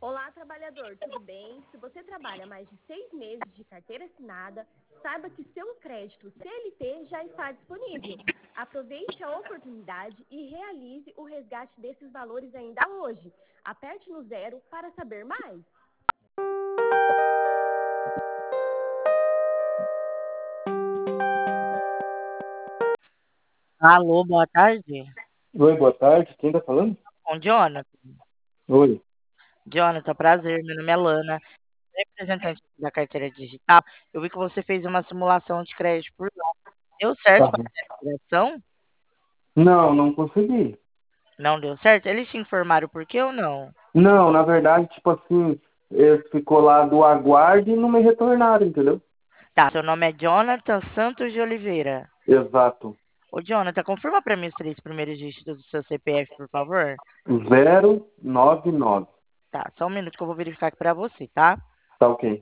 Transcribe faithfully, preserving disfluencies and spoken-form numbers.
Olá, trabalhador, tudo bem? Se você trabalha mais de seis meses de carteira assinada, saiba que seu crédito C L T já está disponível. Aproveite a oportunidade e realize o resgate desses valores ainda hoje. Aperte no zero para saber mais. Alô, boa tarde. Oi, boa tarde. Quem tá falando? Com Jonathan. Oi. Jonathan, prazer. Meu nome é Lana, representante da carteira digital. Eu vi que você fez uma simulação de crédito por lá. Deu certo Tá. para a ligação? Não, não consegui. Não deu certo? Eles te informaram por quê ou não? Não, na verdade, tipo assim, eh, ficou lá do aguarde e não me retornaram, entendeu? Tá, seu nome é Jonathan Santos de Oliveira. Exato. Ô, Jonathan, confirma para mim os três primeiros dígitos do seu C P F, por favor. Zero nove nove. Tá, só um minuto que eu vou verificar aqui para você, tá? Tá ok.